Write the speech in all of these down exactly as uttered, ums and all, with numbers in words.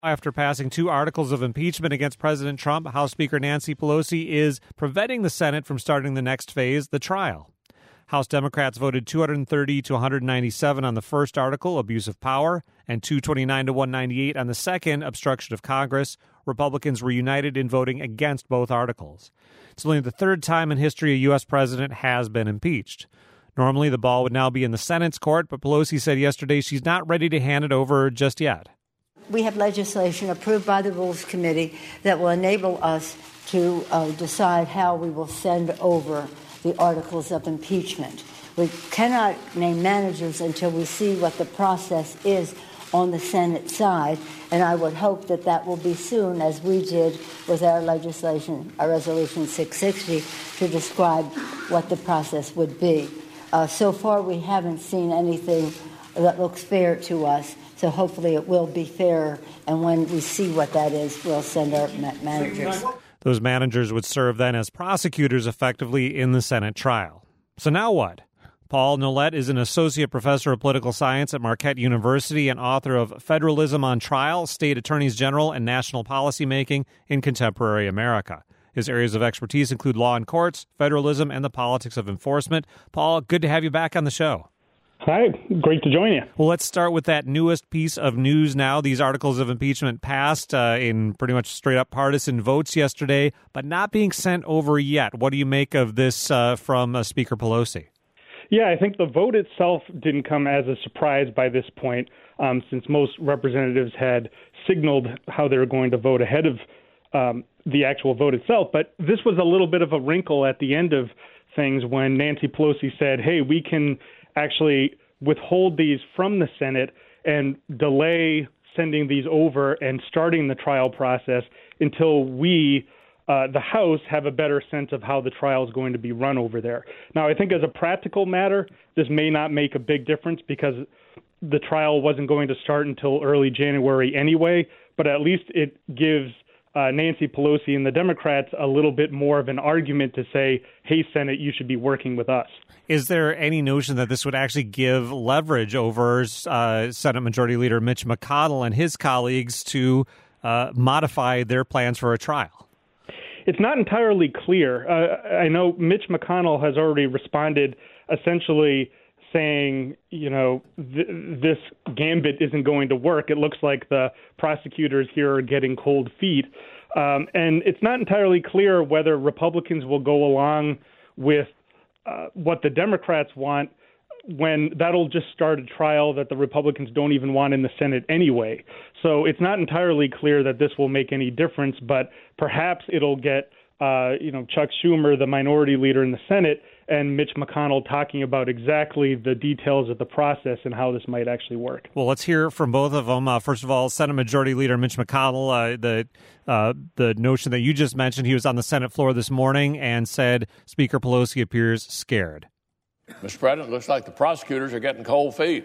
After passing two articles of impeachment against President Trump, House Speaker Nancy Pelosi is preventing the Senate from starting the next phase, the trial. House Democrats voted two hundred thirty to one hundred ninety-seven on the first article, abuse of power, and two twenty-nine to one ninety-eight on the second, obstruction of Congress. Republicans were united in voting against both articles. It's only the third time in history a U S president has been impeached. Normally, the ball would now be in the Senate's court, but Pelosi said yesterday she's not ready to hand it over just yet. We have legislation approved by the Rules Committee that will enable us to uh, decide how we will send over the articles of impeachment. We cannot name managers until we see what the process is on the Senate side, and I would hope that that will be soon, as we did with our legislation, our Resolution six sixty, to describe what the process would be. Uh, so far, we haven't seen anything that looks fair to us. So hopefully it will be fair, and when we see what that is, we'll send our ma- managers. Those managers would serve then as prosecutors effectively in the Senate trial. So now what? Paul Nolet is an associate professor of political science at Marquette University and author of Federalism on Trial, State Attorneys General, and National Policymaking in Contemporary America. His areas of expertise include law and courts, federalism, and the politics of enforcement. Paul, good to have you back on the show. Hi, great to join you. Well, let's start with that newest piece of news now. These articles of impeachment passed uh, in pretty much straight-up partisan votes yesterday, but not being sent over yet. What do you make of this uh, from uh, Speaker Pelosi? Yeah, I think the vote itself didn't come as a surprise by this point, um, since most representatives had signaled how they were going to vote ahead of um, the actual vote itself. But this was a little bit of a wrinkle at the end of things when Nancy Pelosi said, hey, we can actually withhold these from the Senate and delay sending these over and starting the trial process until we, uh, the House, have a better sense of how the trial is going to be run over there. Now, I think as a practical matter, this may not make a big difference because the trial wasn't going to start until early January anyway, but at least it gives Uh, Nancy Pelosi and the Democrats a little bit more of an argument to say, hey, Senate, you should be working with us. Is there any notion that this would actually give leverage over uh, Senate Majority Leader Mitch McConnell and his colleagues to uh, modify their plans for a trial? It's not entirely clear. Uh, I know Mitch McConnell has already responded essentially saying, you know, th- this gambit isn't going to work. It looks like the prosecutors here are getting cold feet. Um, and it's not entirely clear whether Republicans will go along with uh, what the Democrats want when that'll just start a trial that the Republicans don't even want in the Senate anyway. So it's not entirely clear that this will make any difference, but perhaps it'll get, uh, you know, Chuck Schumer, the minority leader in the Senate, and Mitch McConnell talking about exactly the details of the process and how this might actually work. Well, let's hear from both of them. Uh, first of all, Senate Majority Leader Mitch McConnell, uh, the uh, the notion that you just mentioned, he was on the Senate floor this morning and said Speaker Pelosi appears scared. Mister President, it looks like the prosecutors are getting cold feet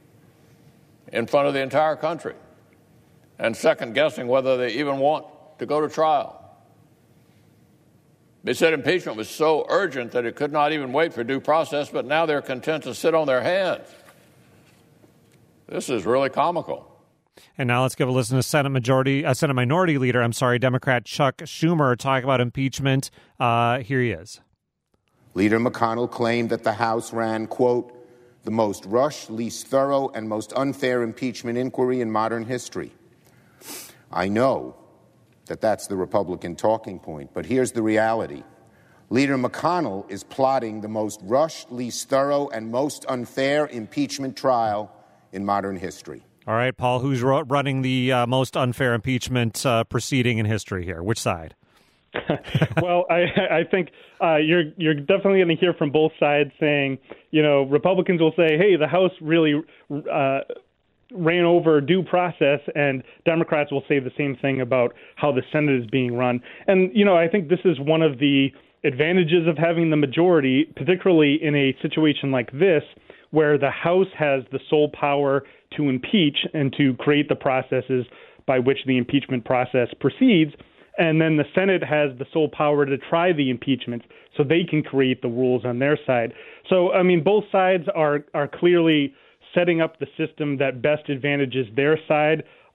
in front of the entire country and second-guessing whether they even want to go to trial. They said impeachment was so urgent that it could not even wait for due process, but now they're content to sit on their hands. This is really comical. And now let's give a listen to Senate Majority, uh, Senate Minority Leader, I'm sorry, Democrat Chuck Schumer talking about impeachment. Uh, here he is. Leader McConnell claimed that the House ran, quote, the most rushed, least thorough, and most unfair impeachment inquiry in modern history. I know that that's the Republican talking point, but here's the reality. Leader McConnell is plotting the most rushed, least thorough, and most unfair impeachment trial in modern history. All right, Paul, who's ro- running the uh, most unfair impeachment uh, proceeding in history here? Which side? Well, I, I think uh, you're you're definitely going to hear from both sides saying, you know, Republicans will say, hey, the House really uh, ran over due process, and Democrats will say the same thing about how the Senate is being run. And, you know, I think this is one of the advantages of having the majority, particularly in a situation like this, where the House has the sole power to impeach and to create the processes by which the impeachment process proceeds. And then the Senate has the sole power to try the impeachment, so they can create the rules on their side. So, I mean, both sides are are clearly setting up the system that best advantages their side.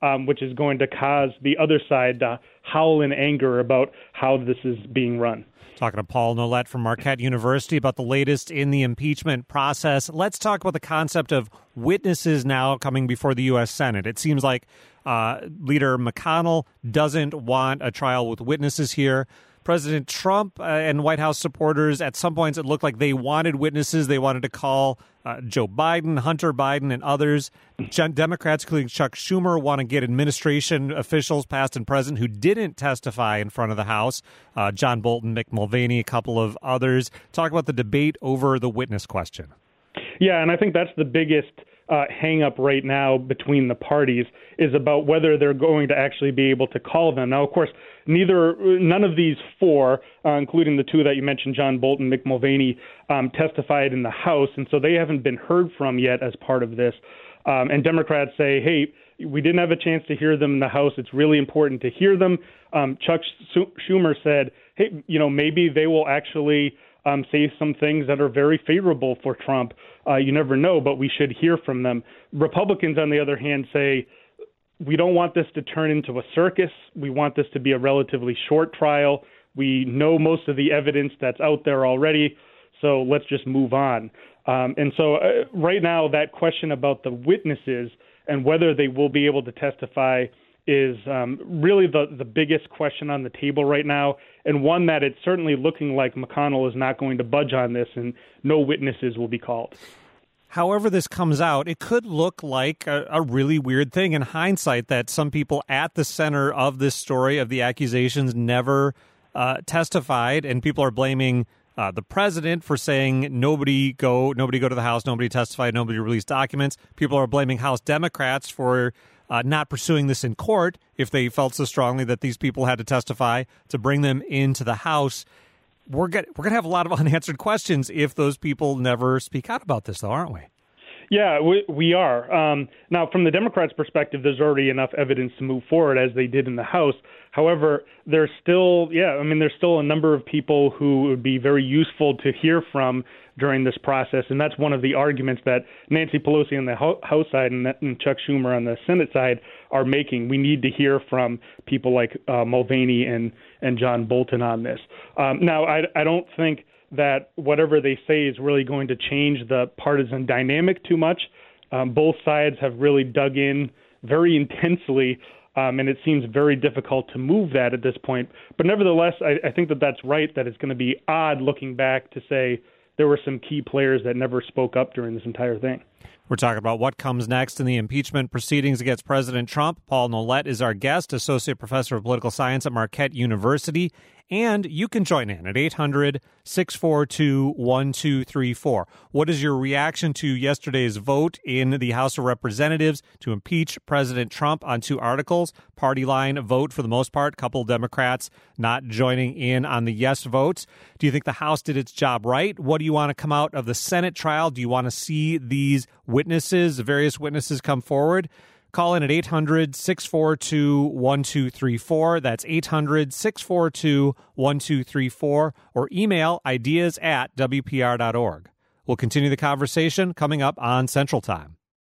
um, which is going to cause the other side to howl in anger about how this is being run. Talking to Paul Nolet from Marquette University about the latest in the impeachment process. Let's talk about the concept of witnesses now coming before the U S. Senate. It seems like uh, Leader McConnell doesn't want a trial with witnesses here. President Trump uh, and White House supporters, at some points, it looked like they wanted witnesses. They wanted to call uh, Joe Biden, Hunter Biden, and others. Democrats, including Chuck Schumer, want to get administration officials, past and present, who didn't testify in front of the House. Uh, John Bolton, Mick Mulvaney, a couple of others. Talk about the debate over the witness question. Yeah, and I think that's the biggest uh, hang-up right now between the parties, is about whether they're going to actually be able to call them. Now, of course, neither, none of these four, uh, including the two that you mentioned, John Bolton, Mick Mulvaney, um, testified in the House, and so they haven't been heard from yet as part of this. Um, and Democrats say, hey, we didn't have a chance to hear them in the House. It's really important to hear them. Um, Chuck Schumer said, hey, you know, maybe they will actually um, say some things that are very favorable for Trump. Uh, you never know, but we should hear from them. Republicans, on the other hand, say, we don't want this to turn into a circus. We want this to be a relatively short trial. We know most of the evidence that's out there already, so let's just move on. Um, and so uh, right now, that question about the witnesses and whether they will be able to testify is um, really the, the biggest question on the table right now, and one that it's certainly looking like McConnell is not going to budge on this, and no witnesses will be called. However this comes out, it could look like a, a really weird thing in hindsight that some people at the center of this story, of the accusations, never uh, testified, and people are blaming uh, the president for saying nobody go, nobody go to the House, nobody testified, nobody released documents. People are blaming House Democrats for uh, not pursuing this in court if they felt so strongly that these people had to testify to bring them into the House. We're going we're going to have a lot of unanswered questions if those people never speak out about this, though, aren't we? Yeah, we, we are. Um, now, from the Democrats' perspective, there's already enough evidence to move forward, as they did in the House. However, there's still, yeah, I mean, there's still a number of people who would be very useful to hear from during this process, and that's one of the arguments that Nancy Pelosi on the House side and, and Chuck Schumer on the Senate side are making. We need to hear from people like uh, Mulvaney and, and John Bolton on this. Um, now, I, I don't think that whatever they say is really going to change the partisan dynamic too much. Um, both sides have really dug in very intensely, um, and it seems very difficult to move that at this point. But nevertheless, I, I think that that's right, that it's going to be odd looking back to say there were some key players that never spoke up during this entire thing. We're talking about what comes next in the impeachment proceedings against President Trump. Paul Nolet is our guest, Associate Professor of Political Science at Marquette University. And you can join in at eight hundred, six four two, one two three four. What is your reaction to yesterday's vote in the House of Representatives to impeach President Trump on two articles? Party line vote for the most part, a couple of Democrats not joining in on the yes votes. Do you think the House did its job right? What do you want to come out of the Senate trial? Do you want to see these witnesses, the various witnesses, come forward? Call in at eight hundred, six four two, one two three four. That's eight hundred, six four two, one two three four. Or email ideas at W P R dot org. We'll continue the conversation coming up on Central Time.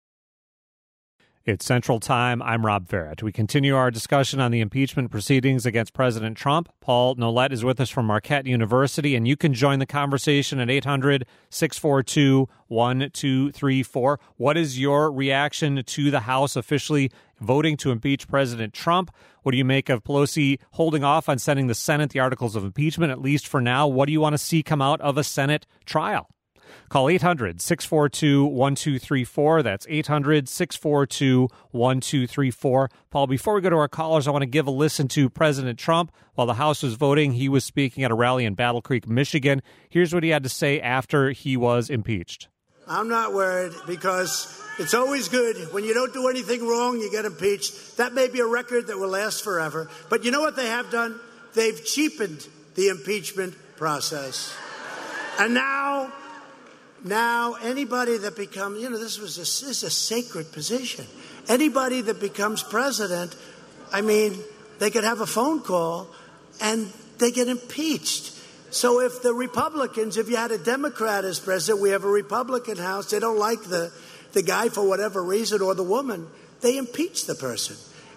It's Central Time. I'm Rob Farrett. We continue our discussion on the impeachment proceedings against President Trump. Paul Nolet is with us from Marquette University, and you can join the conversation at eight hundred, six four two, one two three four. What is your reaction to the House officially voting to impeach President Trump? What do you make of Pelosi holding off on sending the Senate the articles of impeachment, at least for now? What do you want to see come out of a Senate trial? Call eight hundred, six four two, one two three four. That's eight hundred, six four two, one two three four. Paul, before we go to our callers, I want to give a listen to President Trump. While the House was voting, he was speaking at a rally in Battle Creek, Michigan. Here's what he had to say after he was impeached. I'm not worried because it's always good. When you don't do anything wrong, you get impeached. That may be a record that will last forever. But you know what they have done? They've cheapened the impeachment process. And now... Now, anybody that becomes, you know, this was a, this is a sacred position. Anybody that becomes president, I mean, they could have a phone call and they get impeached. So if the Republicans, if you had a Democrat as president, we have a Republican House, they don't like the, the guy for whatever reason or the woman, they impeach the person.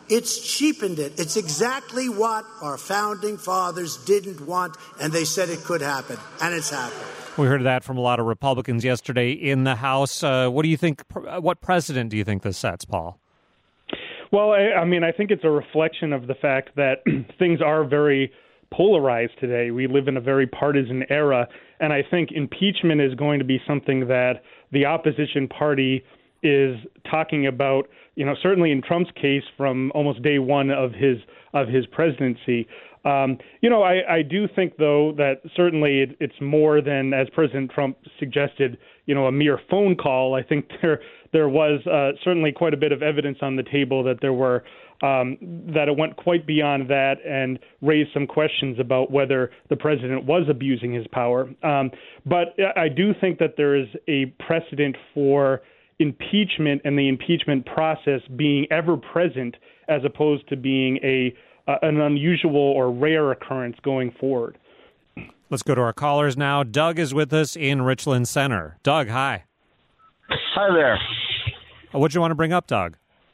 It's cheapened it. It's exactly what our founding fathers didn't want, and they said it could happen, and it's happened. We heard that from a lot of Republicans yesterday in the House. Uh, what do you think? What precedent do you think this sets, Paul? Well, I, I mean, I think it's a reflection of the fact that things are very polarized today. We live in a very partisan era, and I think impeachment is going to be something that the opposition party is talking about, you know, certainly in Trump's case from almost day one of his of his presidency. Um, you know, I, I do think, though, that certainly it, it's more than, as President Trump suggested, you know, a mere phone call. I think there there was uh, certainly quite a bit of evidence on the table that there were um, that it went quite beyond that and raised some questions about whether the president was abusing his power. Um, but I do think that there is a precedent for impeachment and the impeachment process being ever present as opposed to being a uh, an unusual or rare occurrence going forward. Let's go to our callers now. Doug is with us in Richland Center. Doug, hi. Hi there. What do you want to bring up, Doug?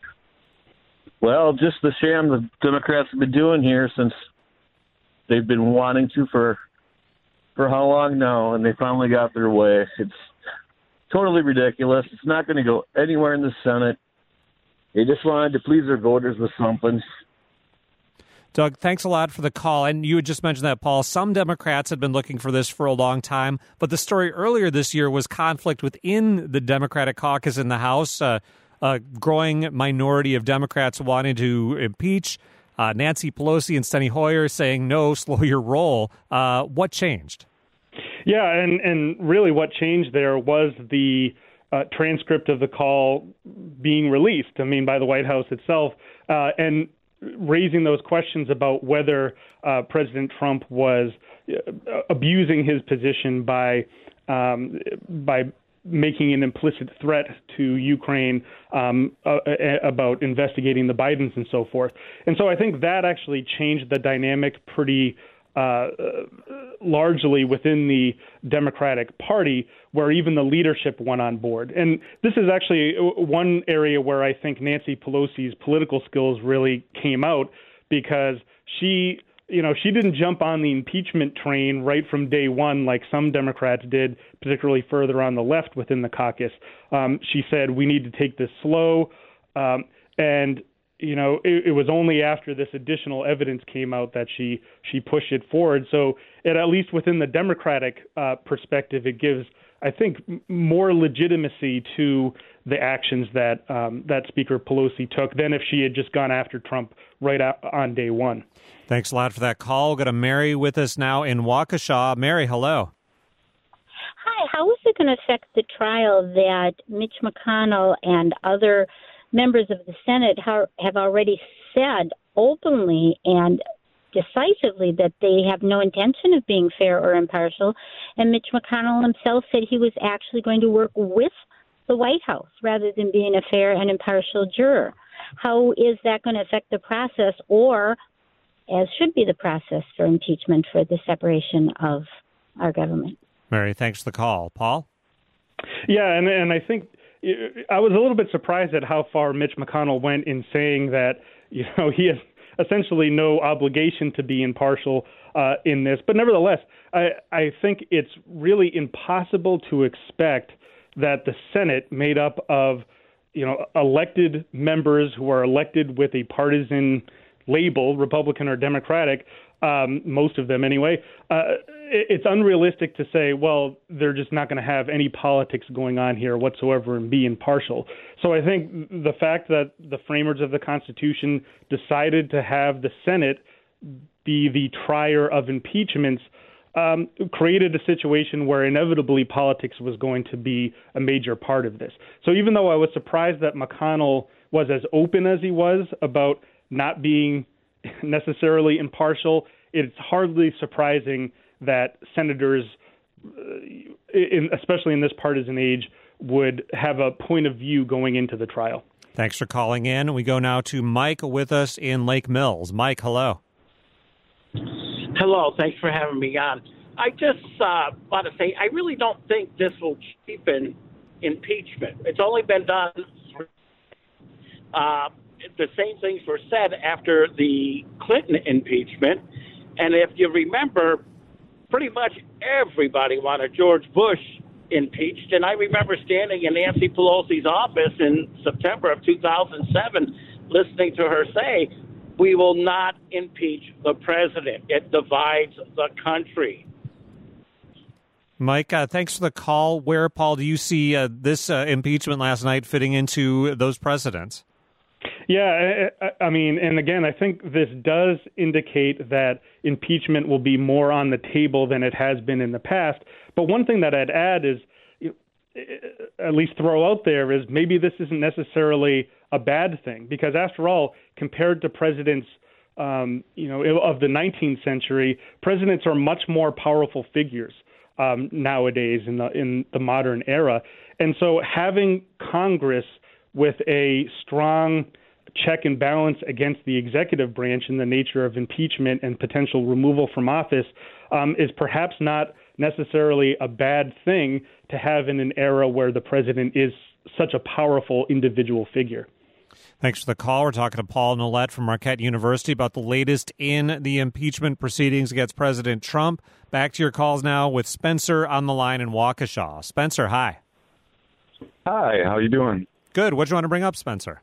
Well, just the sham the Democrats have been doing here since they've been wanting to for for how long now, and they finally got their way. It's totally ridiculous. It's not going to go anywhere in the Senate. They just wanted to please their voters with something. Doug, thanks a lot for the call. And you had just mentioned that, Paul. Some Democrats had been looking for this for a long time, but the story earlier this year was conflict within the Democratic caucus in the House, uh, a growing minority of Democrats wanting to impeach, uh, Nancy Pelosi and Steny Hoyer saying, no, slow your roll. Uh, what changed? Yeah, and, and really what changed there was the uh, transcript of the call being released, I mean, by the White House itself, uh, and raising those questions about whether uh, President Trump was uh, abusing his position by um, by making an implicit threat to Ukraine um, uh, about investigating the Bidens and so forth. And so I think that actually changed the dynamic pretty Uh, largely within the Democratic Party, where even the leadership went on board. And this is actually one area where I think Nancy Pelosi's political skills really came out, because she, you know, she didn't jump on the impeachment train right from day one like some Democrats did, particularly further on the left within the caucus. Um, she said, we need to take this slow. Um, and You know, it, it was only after this additional evidence came out that she she pushed it forward. So, it, at least within the Democratic uh, perspective, it gives, I think, m- more legitimacy to the actions that um, that Speaker Pelosi took than if she had just gone after Trump right out on day one. Thanks a lot for that call. We've got a Mary with us now in Waukesha. Mary, hello. Hi. How is it going to affect the trial that Mitch McConnell and other members of the Senate have already said openly and decisively that they have no intention of being fair or impartial? And Mitch McConnell himself said he was actually going to work with the White House rather than being a fair and impartial juror. How is that going to affect the process, or as should be the process for impeachment, for the separation of our government? Mary, thanks for the call. Paul? Yeah, and and I think I was a little bit surprised at how far Mitch McConnell went in saying that, you know, he has essentially no obligation to be impartial uh, in this. But nevertheless, I, I think it's really impossible to expect that the Senate, made up of, you know, elected members who are elected with a partisan label, Republican or Democratic, um, most of them anyway, uh, it's unrealistic to say, well, they're just not going to have any politics going on here whatsoever and be impartial. So I think the fact that the framers of the Constitution decided to have the Senate be the trier of impeachments um, created a situation where inevitably politics was going to be a major part of this. So even though I was surprised that McConnell was as open as he was about not being necessarily impartial, it's hardly surprising that senators, in, especially in this partisan age, would have a point of view going into the trial. Thanks for calling in. We go now to Mike with us in Lake Mills. Mike, hello. Hello. Thanks for having me on. I just uh, want to say I really don't think this will cheapen impeachment. It's only been done. Uh, the same things were said after the Clinton impeachment. And if you remember, pretty much everybody wanted George Bush impeached. And I remember standing in Nancy Pelosi's office in September of two thousand seven, listening to her say, "We will not impeach the president. It divides the country." Mike, uh, thanks for the call. Where, Paul, do you see uh, this uh, impeachment last night fitting into those precedents? Yeah, I, I mean, and again, I think this does indicate that impeachment will be more on the table than it has been in the past. But one thing that I'd add is, you know, at least throw out there, is maybe this isn't necessarily a bad thing, because after all, compared to presidents, um, you know, of the nineteenth century, presidents are much more powerful figures um, nowadays in the in the modern era, and so having Congress with a strong check and balance against the executive branch in the nature of impeachment and potential removal from office um, is perhaps not necessarily a bad thing to have in an era where the president is such a powerful individual figure. Thanks for the call. We're talking to Paul Nolet from Marquette University about the latest in the impeachment proceedings against President Trump. Back to your calls now with Spencer on the line in Waukesha. Spencer, hi. Hi, how you doing? Good. What do you want to bring up, Spencer?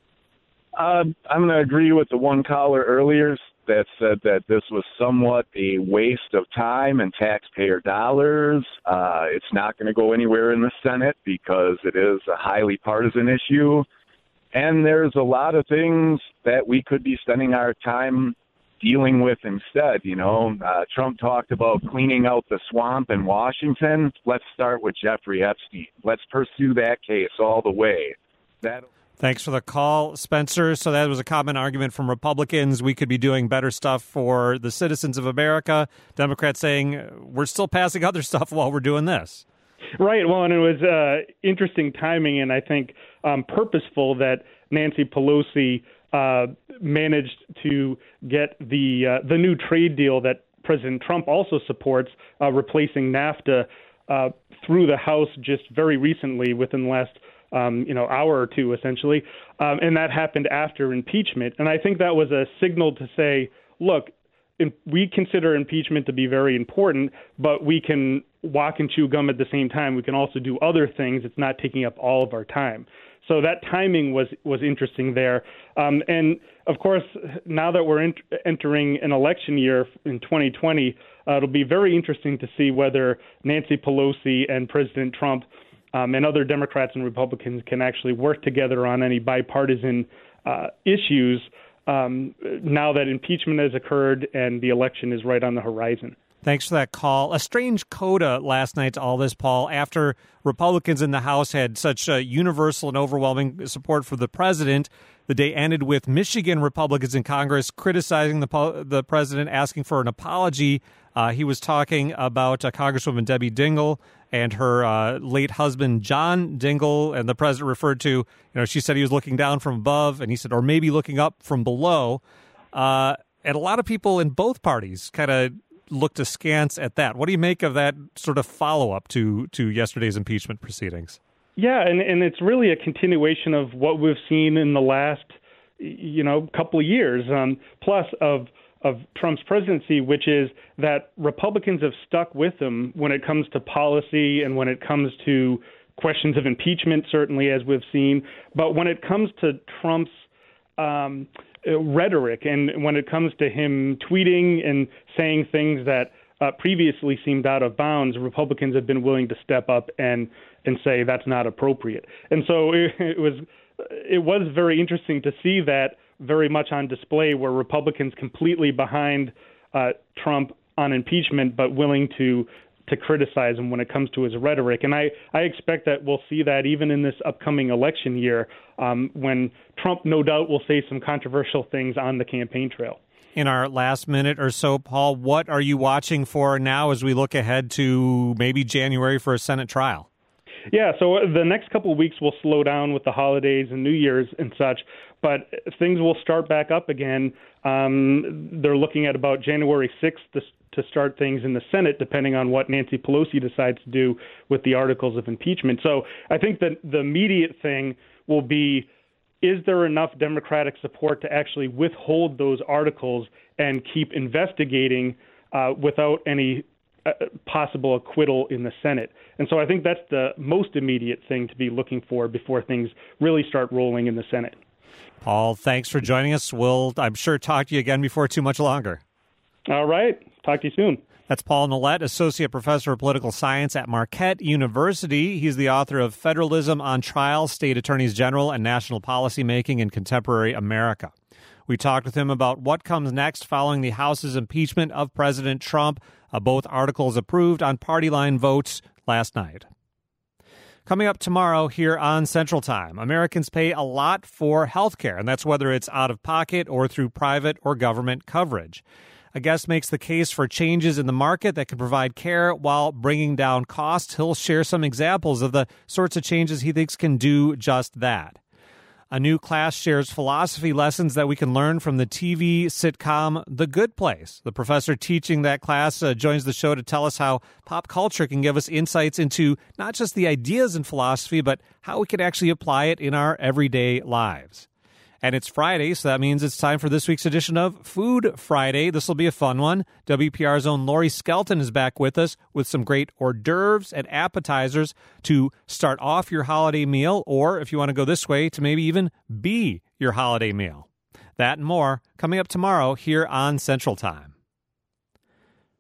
Uh, I'm going to agree with the one caller earlier that said that this was somewhat a waste of time and taxpayer dollars. Uh, it's not going to go anywhere in the Senate because it is a highly partisan issue. And there's a lot of things that we could be spending our time dealing with instead. You know, uh, Trump talked about cleaning out the swamp in Washington. Let's start with Jeffrey Epstein. Let's pursue that case all the way. That. Thanks for the call, Spencer. So that was a common argument from Republicans. We could be doing better stuff for the citizens of America. Democrats saying we're still passing other stuff while we're doing this. Right. Well, and it was uh, interesting timing, and I think um, purposeful that Nancy Pelosi uh, managed to get the uh, the new trade deal that President Trump also supports, uh, replacing NAFTA, uh, through the House just very recently, within the last um, you know hour or two, essentially, um, and that happened after impeachment. And I think that was a signal to say, look, in, we consider impeachment to be very important, but we can walk and chew gum at the same time. We can also do other things. It's not taking up all of our time. So that timing was was interesting there. Um, and, of course, now that we're ent- entering an election year in twenty twenty, uh, it'll be very interesting to see whether Nancy Pelosi and President Trump um, and other Democrats and Republicans can actually work together on any bipartisan uh, issues um, now that impeachment has occurred and the election is right on the horizon. Thanks for that call. A strange coda last night to all this, Paul, after Republicans in the House had such uh, universal and overwhelming support for the president. The day ended with Michigan Republicans in Congress criticizing the the president, asking for an apology. Uh, he was talking about uh, Congresswoman Debbie Dingell and her uh, late husband, John Dingell, and the president referred to, you know, she said he was looking down from above, and he said, or maybe looking up from below. Uh, and a lot of people in both parties kind of looked askance at that. What do you make of that sort of follow-up to to yesterday's impeachment proceedings? Yeah, and, and it's really a continuation of what we've seen in the last, you know, couple of years, um, plus of of Trump's presidency, which is that Republicans have stuck with him when it comes to policy and when it comes to questions of impeachment, certainly, as we've seen. But when it comes to Trump's um, rhetoric and when it comes to him tweeting and saying things that uh, previously seemed out of bounds, Republicans have been willing to step up and and say that's not appropriate. And so it, it was it was very interesting to see that very much on display, where Republicans completely behind uh, Trump on impeachment, but willing to to criticize him when it comes to his rhetoric. And I, I expect that we'll see that even in this upcoming election year, um, when Trump no doubt will say some controversial things on the campaign trail. In our last minute or so, Paul, what are you watching for now as we look ahead to maybe January for a Senate trial? Yeah, so the next couple of weeks will slow down with the holidays and New Year's and such, but things will start back up again. Um, they're looking at about January sixth to, to start things in the Senate, depending on what Nancy Pelosi decides to do with the articles of impeachment. So I think that the immediate thing will be is there enough Democratic support to actually withhold those articles and keep investigating uh, without any uh, possible acquittal in the Senate? And so I think that's the most immediate thing to be looking for before things really start rolling in the Senate. Paul, thanks for joining us. We'll, I'm sure, talk to you again before too much longer. All right. Talk to you soon. That's Paul Nolet, Associate Professor of Political Science at Marquette University. He's the author of Federalism on Trial, State Attorneys General, and National Policymaking in Contemporary America. We talked with him about what comes next following the House's impeachment of President Trump, uh, both articles approved on party line votes last night. Coming up tomorrow here on Central Time, Americans pay a lot for health care, and that's whether it's out of pocket or through private or government coverage. A guest makes the case for changes in the market that can provide care while bringing down costs. He'll share some examples of the sorts of changes he thinks can do just that. A new class shares philosophy lessons that we can learn from the T V sitcom The Good Place. The professor teaching that class uh, joins the show to tell us how pop culture can give us insights into not just the ideas in philosophy, but how we can actually apply it in our everyday lives. And it's Friday, so that means it's time for this week's edition of Food Friday. This will be a fun one. W P R's own Lori Skelton is back with us with some great hors d'oeuvres and appetizers to start off your holiday meal, or if you want to go this way, to maybe even be your holiday meal. That and more coming up tomorrow here on Central Time.